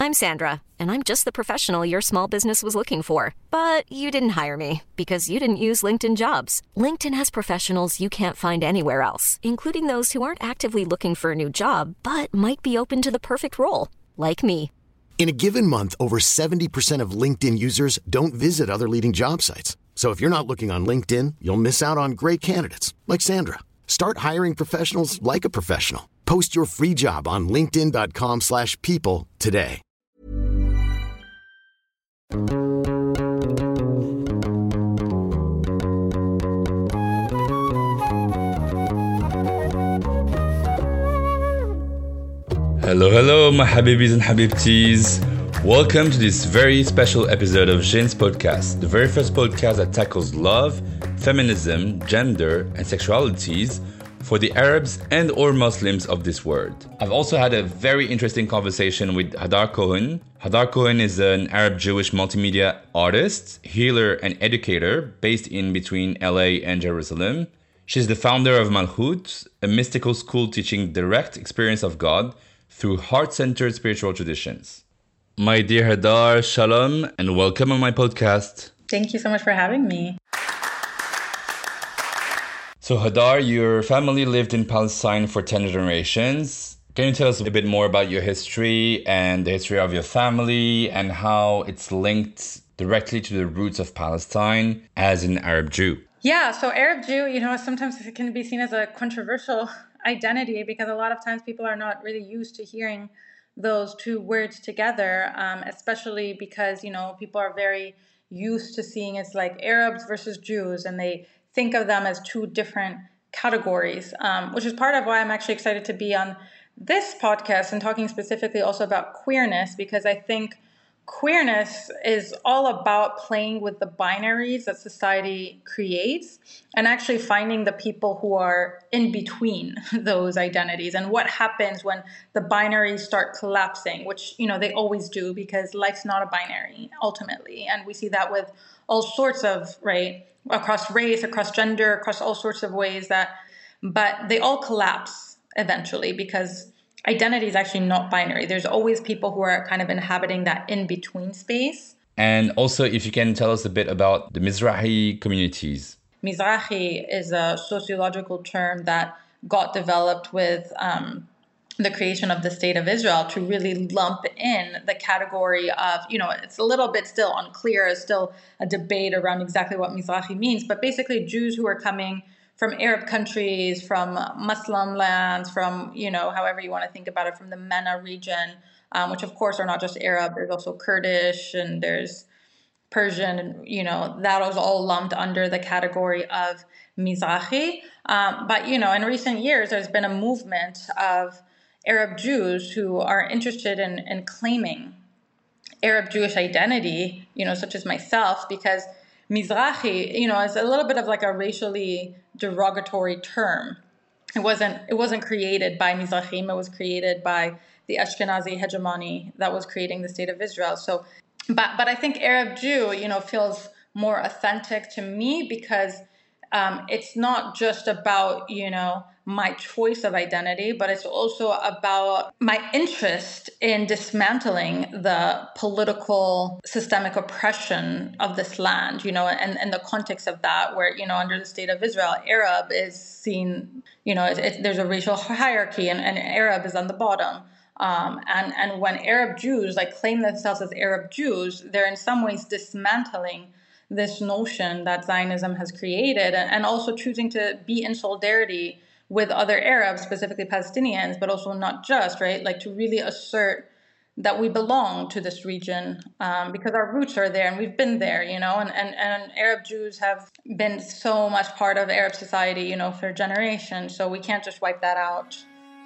I'm Sandra, and I'm just the professional your small business was looking for. But you didn't hire me because you didn't use LinkedIn Jobs. LinkedIn has professionals you can't find anywhere else, including those who aren't actively looking for a new job, but might be open to the perfect role, like me. In a given month, over 70% of LinkedIn users don't visit other leading job sites. So if you're not looking on LinkedIn, you'll miss out on great candidates like Sandra. Start hiring professionals like a professional. Post your free job on linkedin.com/people today. Hello, my Habibis and Habibtis. Welcome to this very special episode of Jane's Podcast, the very first podcast that tackles love, feminism, gender, and sexualities for the Arabs and or Muslims of this world. I've also had a very interesting conversation with Hadar Cohen. Hadar Cohen is an Arab-Jewish multimedia artist, healer, and educator based in between LA and Jerusalem. She's the founder of Malchut, a mystical school teaching direct experience of God through heart-centered spiritual traditions. My dear Hadar, shalom, and welcome on my podcast. Thank you so much for having me. So Hadar, your family lived in Palestine for 10 generations. Can you tell us a bit more about your history and the history of your family and how it's linked directly to the roots of Palestine as an Arab Jew? Yeah, so Arab Jew, sometimes it can be seen as a controversial identity because a lot of times people are not really used to hearing those two words together, especially because, people are very used to seeing it's like Arabs versus Jews, and they think of them as two different categories, which is part of why I'm actually excited to be on this podcast and talking specifically also about queerness, because I think queerness is all about playing with the binaries that society creates and actually finding the people who are in between those identities and what happens when the binaries start collapsing, which, they always do because life's not a binary ultimately. And we see that with all sorts of, across race, across gender, across all sorts of ways but they all collapse eventually because identity is actually not binary. There's always people who are kind of inhabiting that in-between space. And also, if you can tell us a bit about the Mizrahi communities. Mizrahi is a sociological term that got developed with the creation of the State of Israel to really lump in the category of, it's a little bit still unclear, it's still a debate around exactly what Mizrahi means, but basically Jews who are coming from Arab countries, from Muslim lands, from, however you want to think about it, from the MENA region, which of course are not just Arab, there's also Kurdish and there's Persian, and, that was all lumped under the category of Mizrahi. But, in recent years, there's been a movement of Arab Jews who are interested in claiming Arab Jewish identity, such as myself, because Mizrahi, is a little bit of like a racially derogatory term. It wasn't created by Mizrahim. It was created by the Ashkenazi hegemony that was creating the State of Israel. So, but I think Arab Jew, feels more authentic to me because it's not just about, my choice of identity, but it's also about my interest in dismantling the political systemic oppression of this land, and the context of that where, under the State of Israel, Arab is seen, there's a racial hierarchy and Arab is on the bottom. And when Arab Jews claim themselves as Arab Jews, they're in some ways dismantling this notion that Zionism has created and also choosing to be in solidarity with other Arabs, specifically Palestinians, but also not just, to really assert that we belong to this region because our roots are there and we've been there, and Arab Jews have been so much part of Arab society, for generations. So we can't just wipe that out.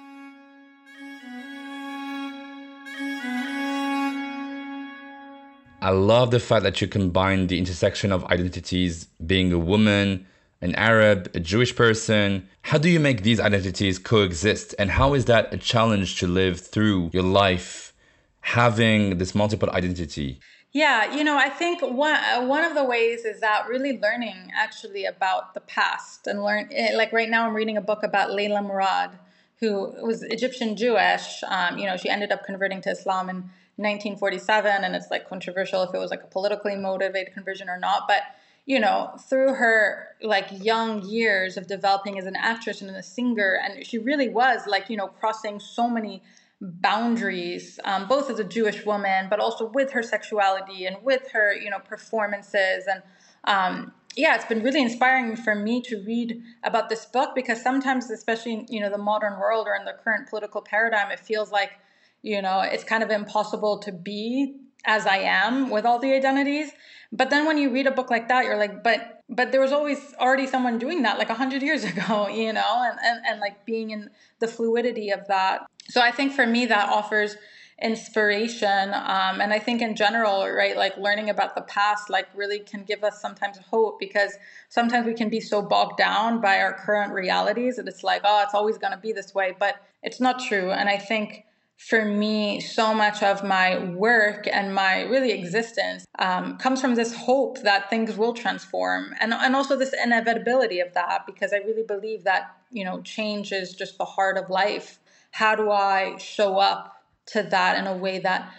I love the fact that you combine the intersection of identities, being a woman, an Arab, a Jewish person. How do you make these identities coexist? And how is that a challenge to live through your life, having this multiple identity? Yeah, I think one of the ways is that really learning actually about the past and right now I'm reading a book about Layla Murad, who was Egyptian Jewish. She ended up converting to Islam in 1947, and it's like controversial if it was like a politically motivated conversion or not. But, you know, through her like young years of developing as an actress and a singer, and she really was like, you know, crossing so many boundaries, both as a Jewish woman, but also with her sexuality and with her, you know, performances. And yeah, it's been really inspiring for me to read about this book, because sometimes, especially in, you know, the modern world or in the current political paradigm, it feels like, you know, it's kind of impossible to be as I am with all the identities. But then when you read a book like that, you're like, but there was always already someone doing that like 100 years ago, you know, and like being in the fluidity of that. So I think for me that offers inspiration. And I think in general, right, like learning about the past, like really can give us sometimes hope, because sometimes we can be so bogged down by our current realities that it's like, oh, it's always going to be this way, but it's not true. And I think for me, so much of my work and my really existence comes from this hope that things will transform, and also this inevitability of that, because I really believe that, you know, change is just the heart of life. How do I show up to that in a way that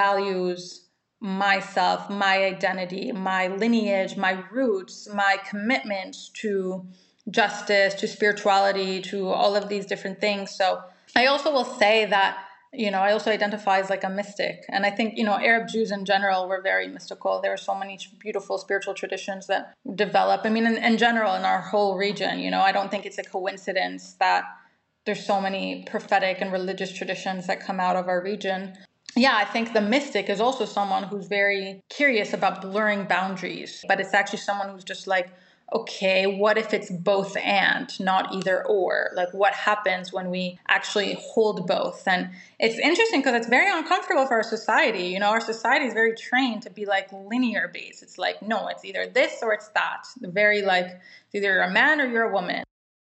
values myself, my identity, my lineage, my roots, my commitments to justice, to spirituality, to all of these different things. So I also will say that, you know, I also identify as like a mystic. And I think, you know, Arab Jews in general were very mystical. There are so many beautiful spiritual traditions that develop. I mean, in general, in our whole region, you know, I don't think it's a coincidence that there's so many prophetic and religious traditions that come out of our region. Yeah, I think the mystic is also someone who's very curious about blurring boundaries, but it's actually someone who's just like, okay, what if it's both and, not either or? Like, what happens when we actually hold both? And it's interesting because it's very uncomfortable for our society. You know, our society is very trained to be like linear based. It's like, no, it's either this or it's that. Very like, it's either you're a man or you're a woman.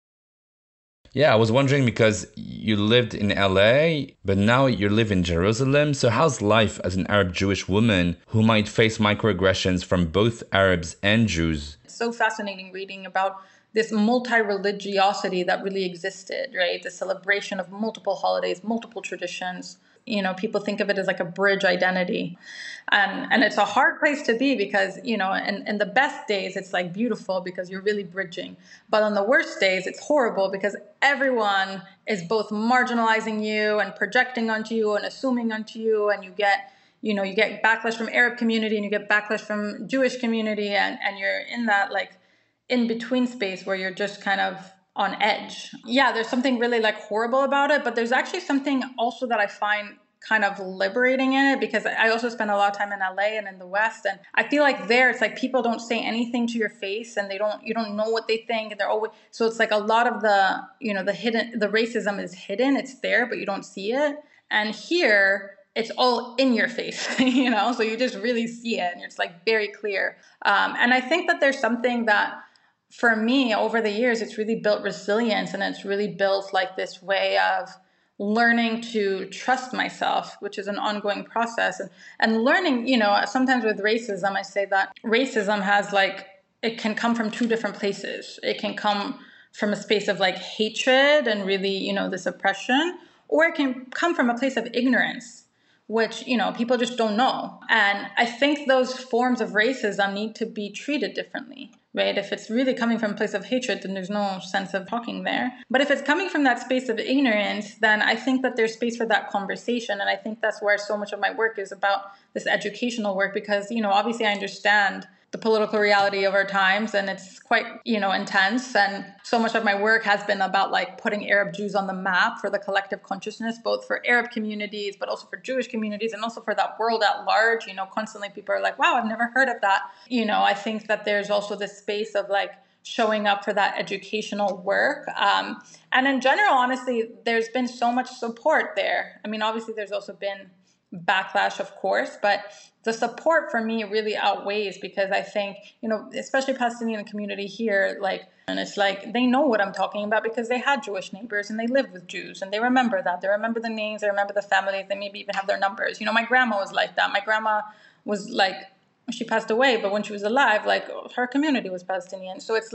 Yeah, I was wondering, because you lived in LA, but now you live in Jerusalem. So how's life as an Arab Jewish woman who might face microaggressions from both Arabs and Jews? It's so fascinating reading about this multi-religiosity that really existed, right? The celebration of multiple holidays, multiple traditions. You know, people think of it as like a bridge identity. And it's a hard place to be because, you know, in the best days, it's like beautiful because you're really bridging. But on the worst days, it's horrible because everyone is both marginalizing you and projecting onto you and assuming onto you. And you get backlash from Arab community and you get backlash from Jewish community. And you're in that like in between space where you're just kind of on edge. Yeah, there's something really like horrible about it, but there's actually something also that I find kind of liberating in it, because I also spend a lot of time in LA and in the West, and I feel like there it's like people don't say anything to your face, and you don't know what they think, and they're always, so it's like a lot of the, you know, the racism is hidden, it's there but you don't see it. And here it's all in your face, you know, so you just really see it and it's like very clear. And I think that there's something that for me, over the years, it's really built resilience, and it's really built like this way of learning to trust myself, which is an ongoing process. And learning, you know, sometimes with racism, I say that racism has like, it can come from two different places. It can come from a space of like hatred and really, you know, this oppression, or it can come from a place of ignorance, which, you know, people just don't know. And I think those forms of racism need to be treated differently, right? If it's really coming from a place of hatred, then there's no sense of talking there. But if it's coming from that space of ignorance, then I think that there's space for that conversation. And I think that's where so much of my work is about, this educational work, because, you know, obviously I understand the political reality of our times, and it's quite, you know, intense. And so much of my work has been about like putting Arab Jews on the map for the collective consciousness, both for Arab communities, but also for Jewish communities, and also for that world at large. You know, constantly people are like, wow, I've never heard of that. You know, I think that there's also this space of like showing up for that educational work. And in general, honestly, there's been so much support there. I mean, obviously there's also been backlash, of course, but the support for me really outweighs, because I think, you know, especially Palestinian community here, like, and it's like, they know what I'm talking about because they had Jewish neighbors and they lived with Jews and they remember that. They remember the names, they remember the families, they maybe even have their numbers. You know, my grandma was like that. My grandma was like, she passed away, but when she was alive, like her community was Palestinian. So it's like,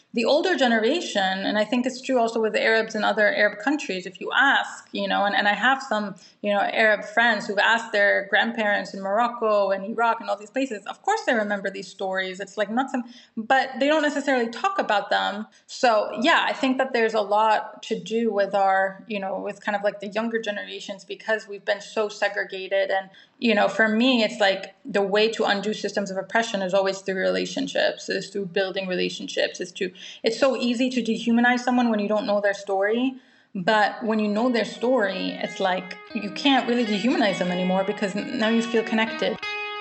the older generation, and I think it's true also with the Arabs in other Arab countries, if you ask, and I have some, Arab friends who've asked their grandparents in Morocco and Iraq and all these places, of course they remember these stories. It's like not some, but they don't necessarily talk about them. So yeah, I think that there's a lot to do with our, with kind of like the younger generations, because we've been so segregated. And, for me, it's like the way to undo systems of oppression is always through relationships, is through building relationships, it's so easy to dehumanize someone when you don't know their story. But when you know their story, it's like you can't really dehumanize them anymore, because now you feel connected.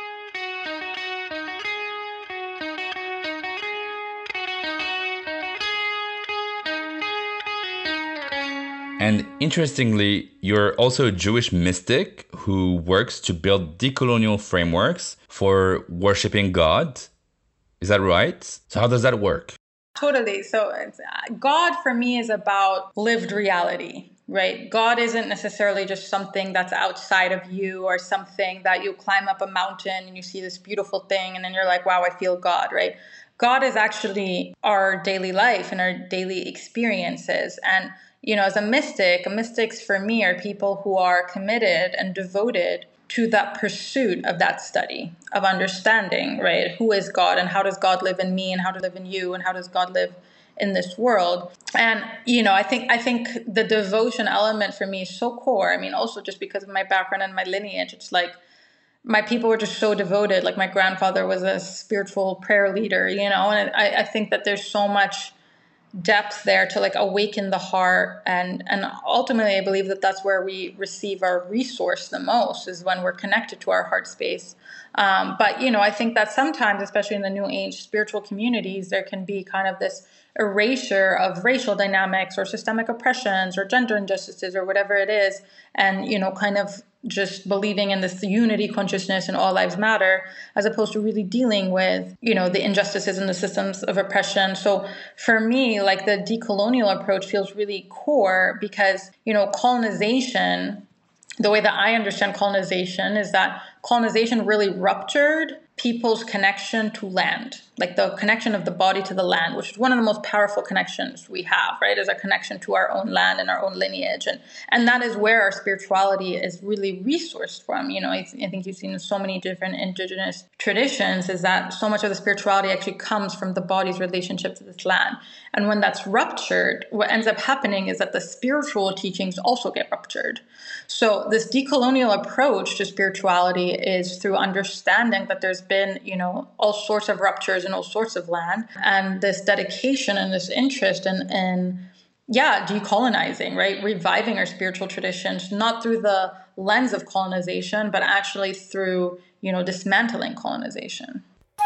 And interestingly, you're also a Jewish mystic who works to build decolonial frameworks for worshiping God. Is that right? So how does that work? Totally. So God for me is about lived reality, right? God isn't necessarily just something that's outside of you, or something that you climb up a mountain and you see this beautiful thing and then you're like, wow, I feel God, right? God is actually our daily life and our daily experiences. And as mystics for me are people who are committed and devoted to that pursuit of that study, of understanding, right? Who is God, and how does God live in me, and how to live in you, and how does God live in this world? And, I think the devotion element for me is so core. I mean, also just because of my background and my lineage, it's like my people were just so devoted. Like my grandfather was a spiritual prayer leader, and I think that there's so much depth there to like awaken the heart, and ultimately I believe that that's where we receive our resource the most, is when we're connected to our heart space. But I think that sometimes, especially in the new age spiritual communities, there can be kind of this erasure of racial dynamics or systemic oppressions or gender injustices or whatever it is, and kind of just believing in this unity consciousness and all lives matter, as opposed to really dealing with, the injustices and the systems of oppression. So for me, like the decolonial approach feels really core, because, colonization, the way that I understand colonization is that colonization really ruptured people's connection to land, like the connection of the body to the land, which is one of the most powerful connections we have, right? Is a connection to our own land and our own lineage. And that is where our spirituality is really resourced from. I think you've seen in so many different indigenous traditions, is that so much of the spirituality actually comes from the body's relationship to this land. And when that's ruptured, what ends up happening is that the spiritual teachings also get ruptured. So this decolonial approach to spirituality is through understanding that there's been, all sorts of ruptures in all sorts of land, and this dedication and this interest in decolonizing, right? Reviving our spiritual traditions, not through the lens of colonization, but actually through, dismantling colonization.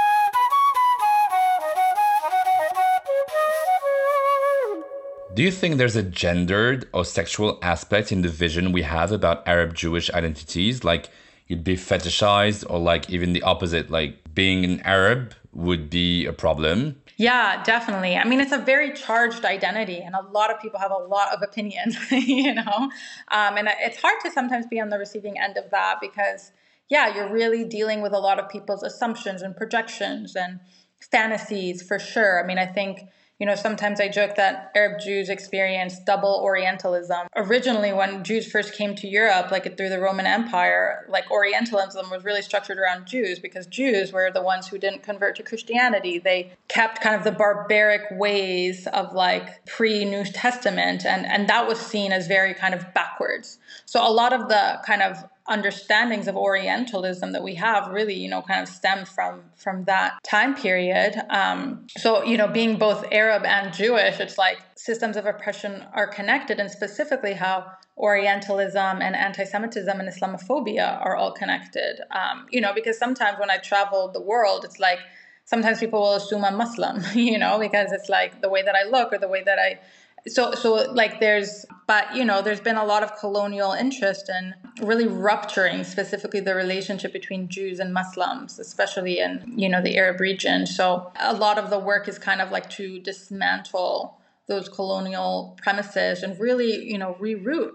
Do you think there's a gendered or sexual aspect in the vision we have about Arab Jewish identities? Like you'd be fetishized, or like even the opposite, like being an Arab would be a problem? Yeah, definitely. I mean, it's a very charged identity, and a lot of people have a lot of opinions, and it's hard to sometimes be on the receiving end of that, because, you're really dealing with a lot of people's assumptions and projections and fantasies, for sure. I mean, I think, sometimes I joke that Arab Jews experience double Orientalism. Originally, when Jews first came to Europe, like through the Roman Empire, like Orientalism was really structured around Jews, because Jews were the ones who didn't convert to Christianity. They kept kind of the barbaric ways of like pre-New Testament, and that was seen as very kind of backwards. So a lot of the kind of understandings of Orientalism that we have really, kind of stem from that time period. So, being both Arab and Jewish, it's like systems of oppression are connected, and specifically how Orientalism and anti-Semitism and Islamophobia are all connected. Because sometimes when I travel the world, it's like sometimes people will assume I'm Muslim, because it's like the way that I look or the way that there's been a lot of colonial interest in really rupturing specifically the relationship between Jews and Muslims, especially in, the Arab region. So a lot of the work is kind of like to dismantle those colonial premises and really, reroute.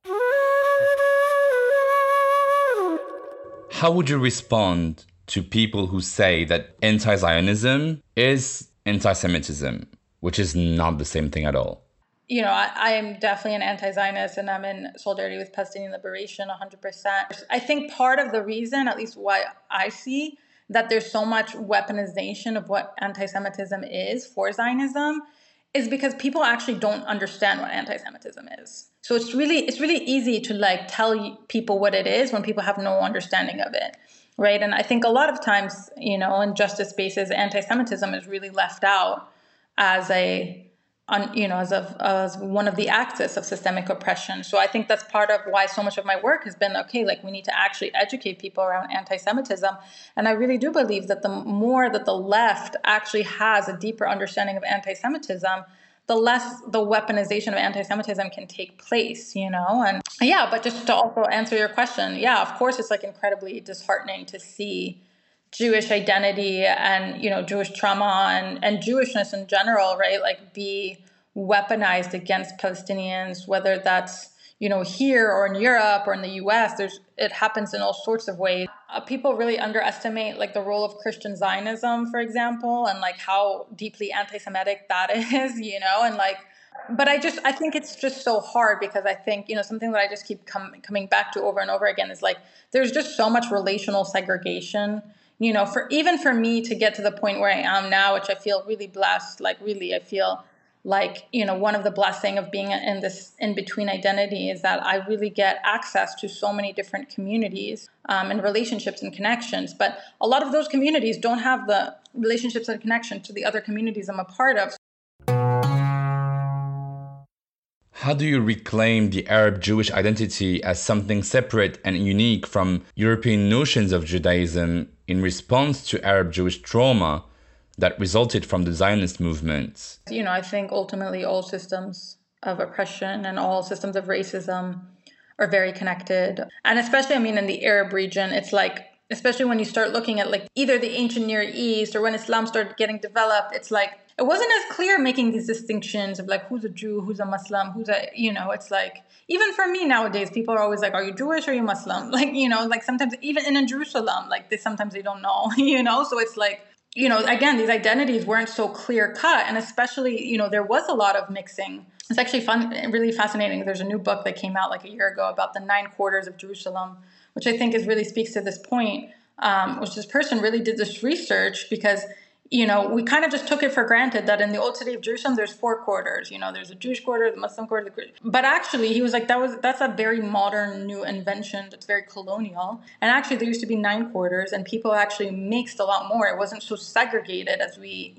How would you respond to people who say that anti-Zionism is anti-Semitism? which is not the same thing at all. You know, I am definitely an anti-Zionist, and I'm in solidarity with Palestinian liberation 100%. I think part of the reason, at least why I see, that there's so much weaponization of what anti-Semitism is for Zionism is because people actually don't understand what anti-Semitism is. So it's really easy to like tell people what it is when people have no understanding of it, right? And I think a lot of times, you know, in justice spaces, anti-Semitism is really left out as as one of the axis of systemic oppression. So I think that's part of why so much of my work has been, okay, like we need to actually educate people around anti-Semitism. And I really do believe that the more that the left actually has a deeper understanding of anti-Semitism, the less the weaponization of anti-Semitism can take place, you know? And yeah, but just to also answer your question, yeah, of course, it's like incredibly disheartening to see Jewish identity and, you know, Jewish trauma and Jewishness in general, right? Like be weaponized against Palestinians, whether that's, you know, here or in Europe or in the US, it happens in all sorts of ways. People really underestimate like the role of Christian Zionism, for example, and like how deeply anti-Semitic that is, you know, and like, but I think it's just so hard because I think, you know, something that I just keep coming back to over and over again is like, there's just so much relational segregation. You know, even for me to get to the point where I am now, which I feel really blessed, like really, I feel like, you know, one of the blessing of being in this in-between identity is that I really get access to so many different communities and relationships and connections. But a lot of those communities don't have the relationships and connections to the other communities I'm a part of. How do you reclaim the Arab Jewish identity as something separate and unique from European notions of Judaism in response to Arab Jewish trauma that resulted from the Zionist movement? You know, I think ultimately all systems of oppression and all systems of racism are very connected. And especially, I mean, in the Arab region, it's like, especially when you start looking at like either the ancient Near East or when Islam started getting developed, it's like, it wasn't as clear making these distinctions of like, who's a Jew, who's a Muslim, who's a, you know, it's like, even for me nowadays, people are always like, are you Jewish or are you Muslim? Like, you know, like sometimes even in Jerusalem, like sometimes they don't know, you know? So it's like, you know, again, these identities weren't so clear cut. And especially, you know, there was a lot of mixing. It's actually really fascinating. There's a new book that came out like a year ago about the 9 quarters of Jerusalem, which I think really speaks to this point, which this person really did this research because, you know, we kind of just took it for granted that in the old city of Jerusalem, there's 4 quarters. You know, there's a Jewish quarter, the Muslim quarter. But actually, he was like, that's a very modern new invention that's very colonial. And actually, there used to be 9 quarters, and people actually mixed a lot more. It wasn't so segregated as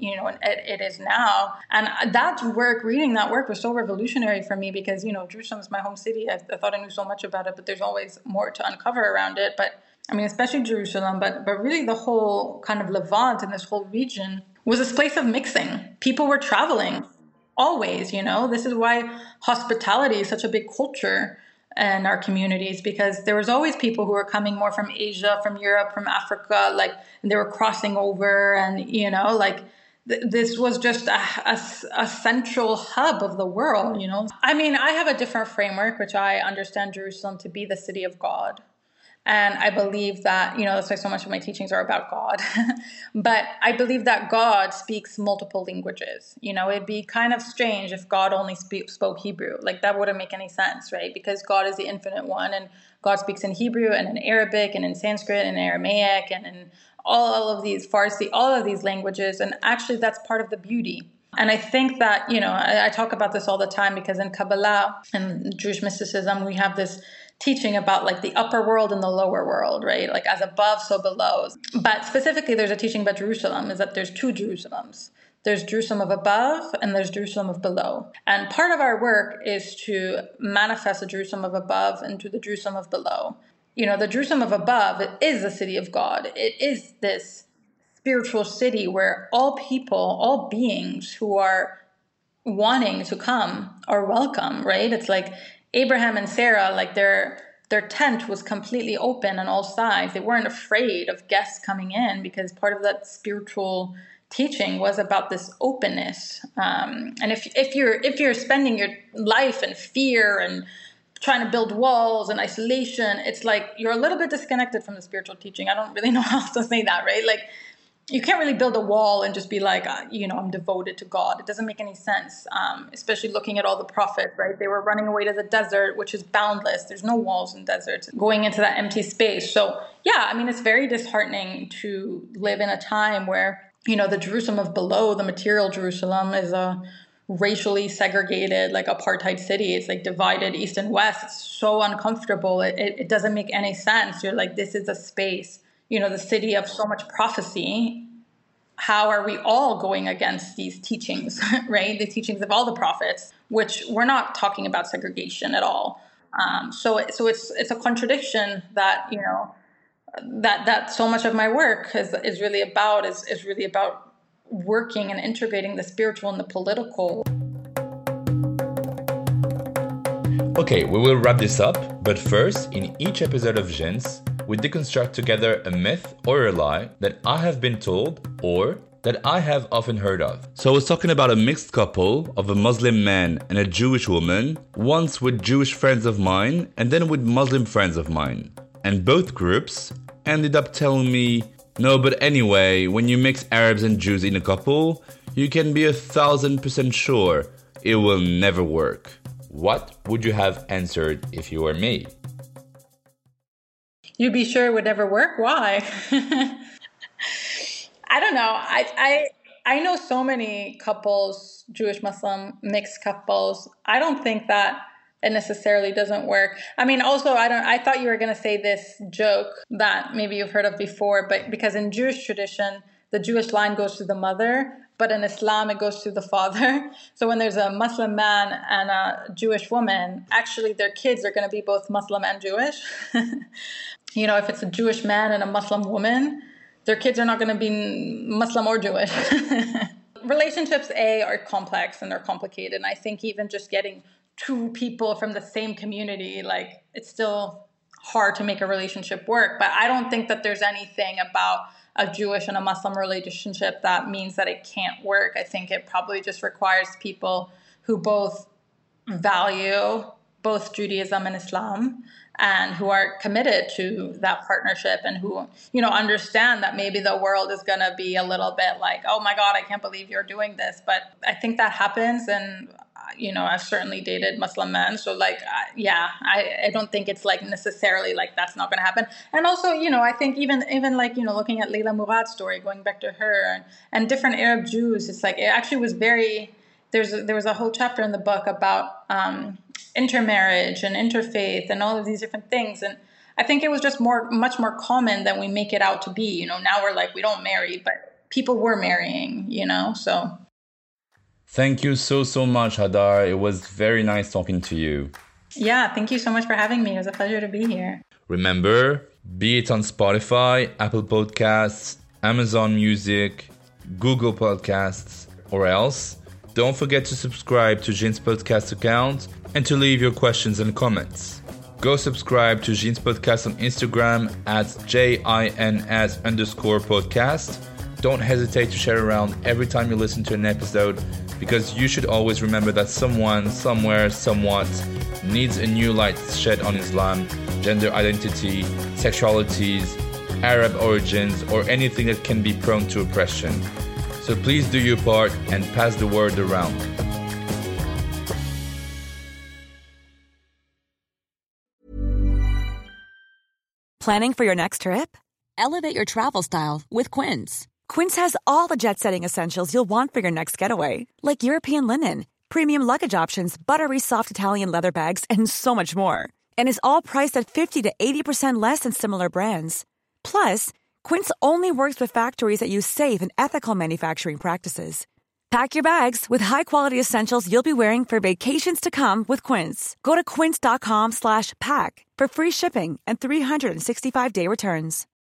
it is now. And that work, reading that work was so revolutionary for me because, you know, Jerusalem is my home city. I thought I knew so much about it, but there's always more to uncover around it. But I mean, especially Jerusalem, but really the whole kind of Levant and this whole region was this place of mixing. People were traveling always, you know. This is why hospitality is such a big culture in our communities, because there was always people who were coming more from Asia, from Europe, from Africa, like, and they were crossing over and, you know, like, this was just a central hub of the world, you know. I mean, I have a different framework, which I understand Jerusalem to be the city of God. And I believe that, you know, that's why so much of my teachings are about God. But I believe that God speaks multiple languages. You know, it'd be kind of strange if God only spoke Hebrew. Like, that wouldn't make any sense, right? Because God is the infinite one, and God speaks in Hebrew and in Arabic and in Sanskrit and in Aramaic and in all of these Farsi, all of these languages. And actually, that's part of the beauty. And I think that, you know, I talk about this all the time because in Kabbalah and Jewish mysticism, we have this teaching about like the upper world and the lower world, right? Like as above, so below. But specifically, there's a teaching about Jerusalem is that there's 2 Jerusalems. There's Jerusalem of above and there's Jerusalem of below. And part of our work is to manifest the Jerusalem of above into the Jerusalem of below. You know, the Jerusalem of above, it is the city of God. It is this spiritual city where all people, all beings who are wanting to come are welcome, right? It's like Abraham and Sarah, like their tent was completely open on all sides. They weren't afraid of guests coming in because part of that spiritual teaching was about this openness. And if you're spending your life in fear and trying to build walls and isolation, it's like you're a little bit disconnected from the spiritual teaching. I don't really know how else to say that, right? Like, you can't really build a wall and just be like, I'm devoted to God. It doesn't make any sense, especially looking at all the prophets, right? They were running away to the desert, which is boundless. There's no walls in deserts, going into that empty space. So, yeah, I mean, it's very disheartening to live in a time where, the Jerusalem of below, the material Jerusalem, is a racially segregated, like apartheid city. It's like divided east and west. It's so uncomfortable. It doesn't make any sense. You're like, this is a space, the city of so much prophecy. How are we all going against these teachings, right? The teachings of all the prophets, which we're not talking about segregation at all. So it's a contradiction that, that so much of my work is really about working and integrating the spiritual and the political. Okay, we will wrap this up, but first, in each episode of Gens, we deconstruct together a myth or a lie that I have been told or that I have often heard of. So I was talking about a mixed couple of a Muslim man and a Jewish woman, once with Jewish friends of mine and then with Muslim friends of mine. And both groups ended up telling me, no, but anyway, when you mix Arabs and Jews in a couple, you can be 1,000% sure it will never work. What would you have answered if you were me? You'd be sure it would never work? Why? I don't know. I know so many couples, Jewish, Muslim, mixed couples. I don't think that it necessarily doesn't work. I mean, also, I thought you were going to say this joke that maybe you've heard of before, but because in Jewish tradition, the Jewish line goes through the mother, but in Islam, it goes through the father. So when there's a Muslim man and a Jewish woman, actually their kids are going to be both Muslim and Jewish. If it's a Jewish man and a Muslim woman, their kids are not going to be Muslim or Jewish. Relationships, are complex and they're complicated. And I think even just getting two people from the same community, like, it's still hard to make a relationship work. But I don't think that there's anything about a Jewish and a Muslim relationship that means that it can't work. I think it probably just requires people who both value both Judaism and Islam and who are committed to that partnership and who, understand that maybe the world is going to be a little bit like, oh my God, I can't believe you're doing this. But I think that happens. And, I've certainly dated Muslim men. So I don't think it's like necessarily like that's not going to happen. And also, I think even like, looking at Leila Murad's story, going back to her and different Arab Jews, it's like, it actually was there was a whole chapter in the book about intermarriage and interfaith and all of these different things. And I think it was just much more common than we make it out to be. Now we're like, we don't marry, but people were marrying, so. Thank you so much, Hadar. It was very nice talking to you. Yeah, thank you so much for having me. It was a pleasure to be here. Remember, be it on Spotify, Apple Podcasts, Amazon Music, Google Podcasts, or else, don't forget to subscribe to Gens Podcast account and to leave your questions and comments. Go subscribe to Gens Podcast on Instagram at JINS_podcast. Don't hesitate to share around every time you listen to an episode, because you should always remember that someone, somewhere, somewhat needs a new light shed on Islam, gender identity, sexualities, Arab origins, or anything that can be prone to oppression. So please do your part and pass the word around. Planning for your next trip? Elevate your travel style with Quince. Quince has all the jet-setting essentials you'll want for your next getaway, like European linen, premium luggage options, buttery soft Italian leather bags, and so much more. And is all priced at 50 to 80% less than similar brands. Plus, Quince only works with factories that use safe and ethical manufacturing practices. Pack your bags with high-quality essentials you'll be wearing for vacations to come with Quince. Go to quince.com/pack for free shipping and 365-day returns.